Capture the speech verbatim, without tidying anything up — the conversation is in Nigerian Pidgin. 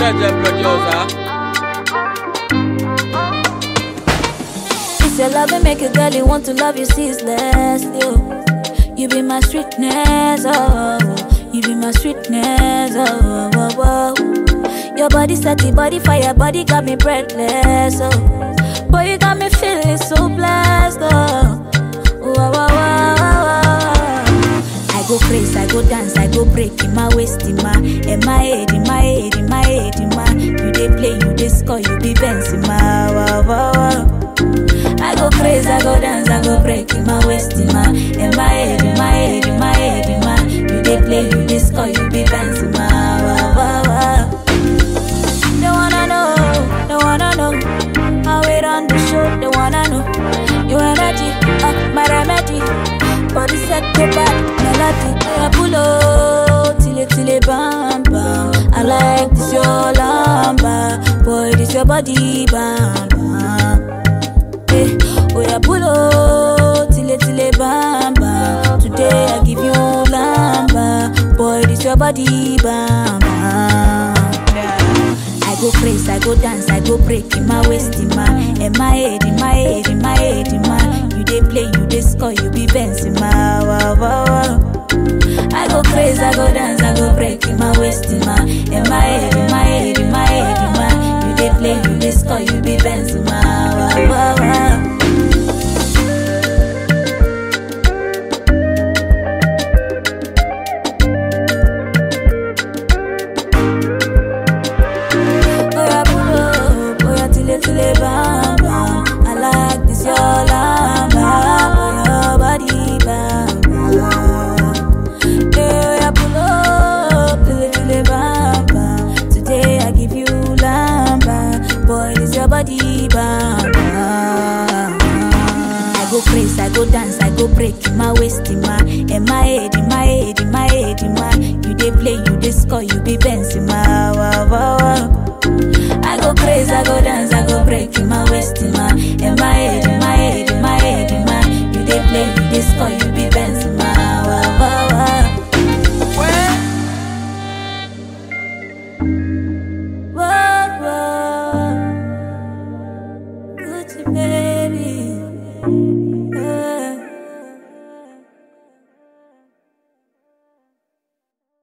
the producer. It's your love and make a girl you want to love you ceaselessly. Oh. You be my sweetness, oh. You be my sweetness, oh. oh, oh, oh. Your body set the body fire, body got me breathless, oh. Boy, you got me feeling so blessed, oh. Oh, oh, oh, oh, oh. I go crazy, I go dance, I go break in my waist, in my, in my head, in my head, in my head, in my. You dey play, you dey score, you be bouncing, my, wow, wow, wow. I go crazy, I go dance, I go break in my waist, in my, in my head, in my head, in my head, in my. You dey play, you dey score, you be bouncing, my, wow, wow, wow. They wanna know, they wanna know how it on the show, they wanna know your energy, uh, my remedy. Body set to back, melody. I pull up, till it, till it, bam, bam. I like this your lamba, boy, this your body, bam, bam. Hey, oh yeah, pull up, till it, till it, bam, bam. Today I give you lamba, boy, this your body, bam, bam. I go crazy, I go dance, I go break in my waist, in my, in my head, in my head, in my head, in my. You dey play, you dey score, you be bouncing, my, wow, wow, wow. I go crazy, I go dance, I go break in my waist, in my, in my head, in my head, in my head, in my. You dey play, you dey score, you be bouncing, my, wow, wow, wow. Bam, bam. I like this your lamba, your body, bam, bam. Hey, I pull up, till till bam, bam. Today I give you lamba, boy, this your body, bam, bam. I go crazy, I go dance, I go break in my waist, in my, in my head, in my head, in my head, in my. You dey play, you dey score, you be bouncing, my, wow, wow, wow. I go crazy, I go dance, I go break